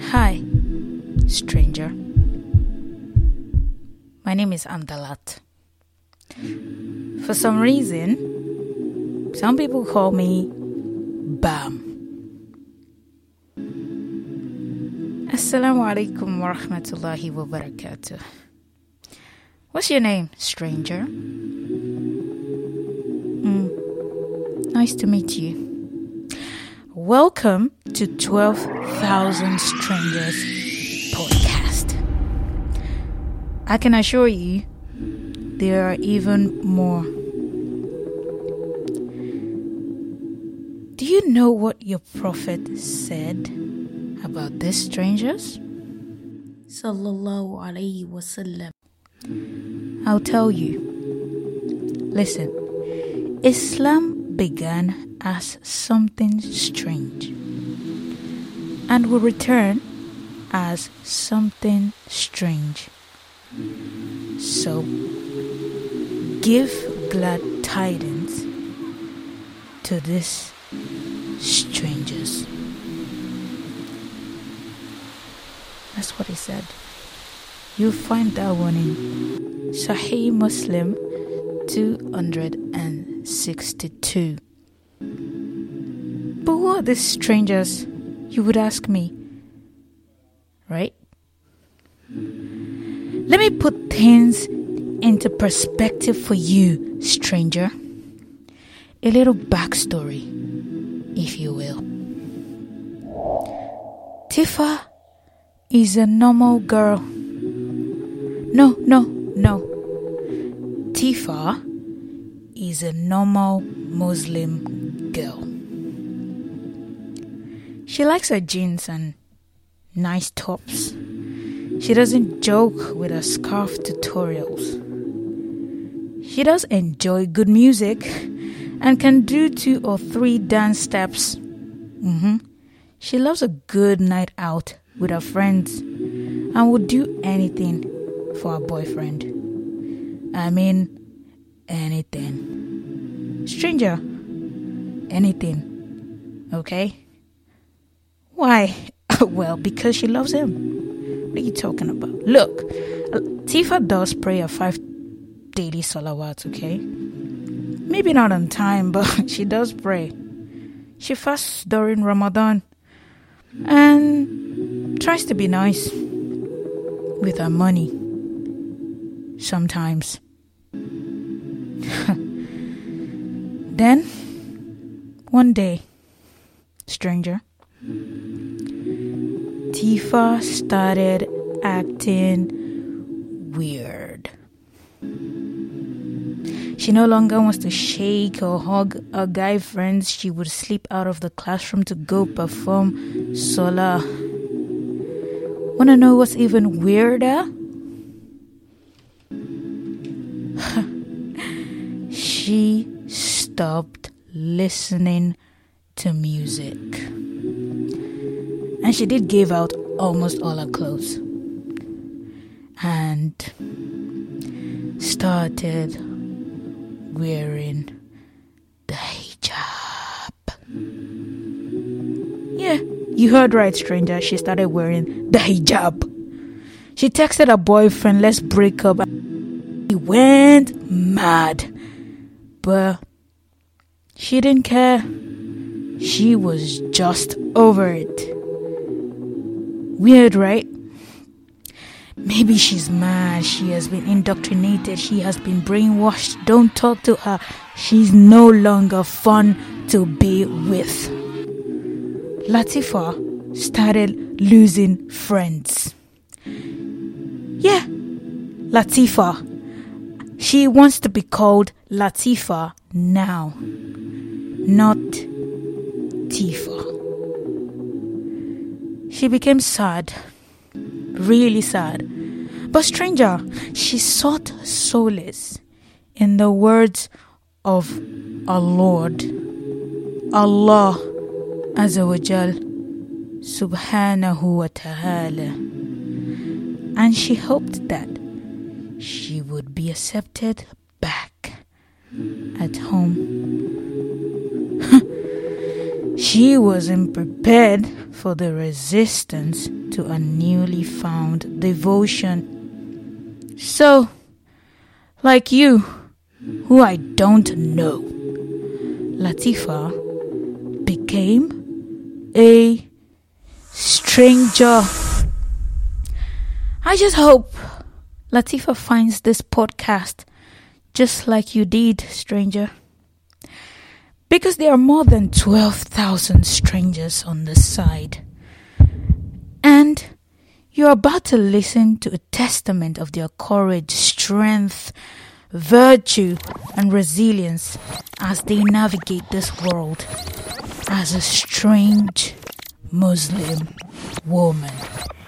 Hi, stranger. My name is Amdalat. For some reason, some people call me Bam. Assalamu alaikum wa rahmatullahi wa barakatuh. What's your name, stranger? Nice to meet you. Welcome to 12,000 Strangers podcast. I can assure you, there are even more. Do you know what your prophet said about these strangers? Sallallahu alayhi wasallam. I'll tell you. Listen, Islam began as something strange and will return as something strange. So, give glad tidings to these strangers. That's what he said. You'll find that one in Sahih Muslim 262. But who are these strangers, you would ask me, right? Let me put things into perspective for you, stranger. A little backstory, if you will. Tifa is a normal girl. No. Tifa is a normal Muslim girl. She likes her jeans and nice tops. She doesn't joke with her scarf tutorials. She does enjoy good music and can do 2 or 3 dance steps. She loves a good night out with her friends and would do anything for her boyfriend. I mean, anything. Stranger, anything. Okay? Why? Well, because she loves him. What are you talking about? Look, Tifa does pray her 5 daily salawats, okay? Maybe not on time, but she does pray. She fasts during Ramadan and tries to be nice with her money. Sometimes. Then, one day, stranger, Tifa started acting weird. She no longer wants to shake or hug her guy friends. She would slip out of the classroom to go perform Salah. Wanna know what's even weirder? She stopped listening to music. And she did give out almost all her clothes. And started wearing the hijab. Yeah, you heard right, stranger. She started wearing the hijab. She texted her boyfriend, let's break up. He went mad. But she didn't care. She was just over it. Weird, right? Maybe she's mad. She has been indoctrinated. She has been brainwashed. Don't talk to her. She's no longer fun to be with. Latifa started losing friends. Yeah, Latifa. She wants to be called Latifa now, not Tifa. She became sad, really sad. But stranger, she sought solace in the words of our Lord, Allah Azza wa Jal, Subhanahu wa Ta'ala. And she hoped that she would be accepted back at home. She wasn't prepared for the resistance to a newly found devotion. So, like you, who I don't know, Latifah became a stranger. I just hope Latifah finds this podcast just like you did, stranger. Because there are more than 12,000 strangers on this side. And you're about to listen to a testament of their courage, strength, virtue, and resilience as they navigate this world as a strange Muslim woman.